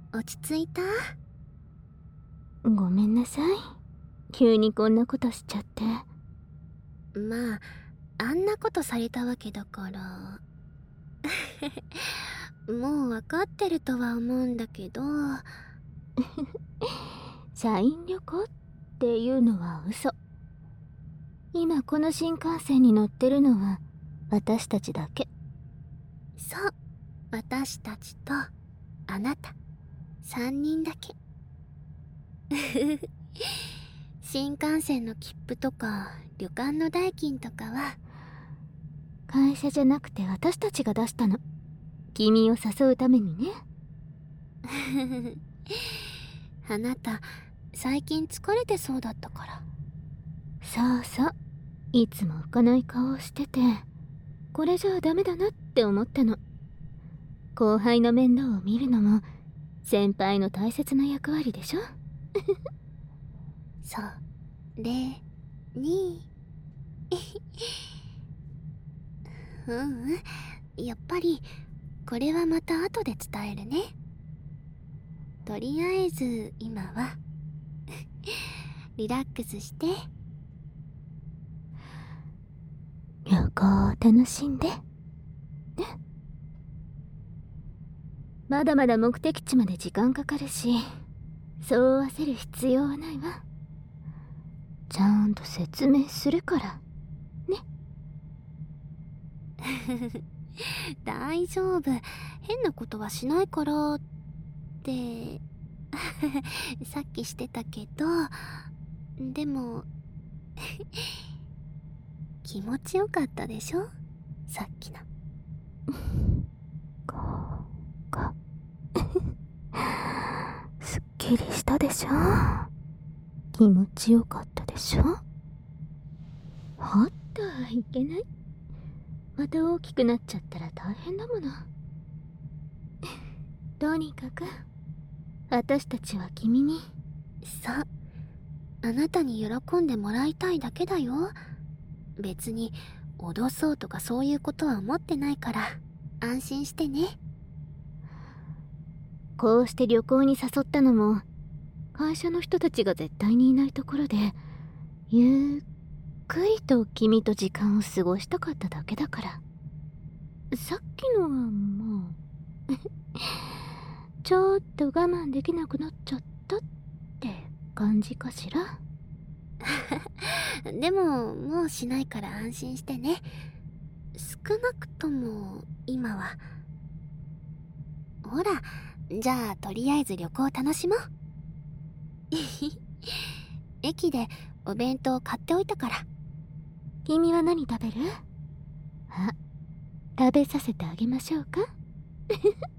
落ち着いた？ ごめんなさい。急にこんなことしちゃって。 まあ、あんなことされたわけだから。もう分かってるとは思うんだけど。 社員旅行っていうのは嘘。今この新幹線に乗ってるのは私たちだけ。 そう、私たちとあなた3人だけ。新幹線の切符とか旅館の代金とかは会社じゃなくて私たちが出したの。君を誘うためにね。 あなた最近疲れてそうだったから。 そうそう、いつも浮かない顔をしてて、これじゃあダメだなって思ったの。後輩の面倒を見るのも先輩の大切な役割でしょ。 それにやっぱりこれはまた後で伝えるね。とりあえず今はリラックスして。 旅行を楽しんでね。まだまだ目的地まで時間かかるし、そう焦る必要はないわ。ちゃんと説明するからね。 大丈夫、変なことはしないからってさっきしてたけど、でも気持ちよかったでしょ、さっきの。 すっきりしたでしょ。気持ちよかったでしょ。おっといけない。また大きくなっちゃったら大変だもの。とにかく私たちは君に。 そう、あなたに喜んでもらいたいだけだよ。別に脅そうとかそういうことは思ってないから安心してね。 こうして旅行に誘ったのも、会社の人たちが絶対にいないところでゆっくりと君と時間を過ごしたかっただけだから。さっきのはもうちょっと我慢できなくなっちゃったって感じかしら。 でももうしないから安心してね。少なくとも今は。ほら、じゃあとりあえず旅行楽しもう。駅でお弁当買っておいたから。 君は何食べる？あ、食べさせてあげましょうか。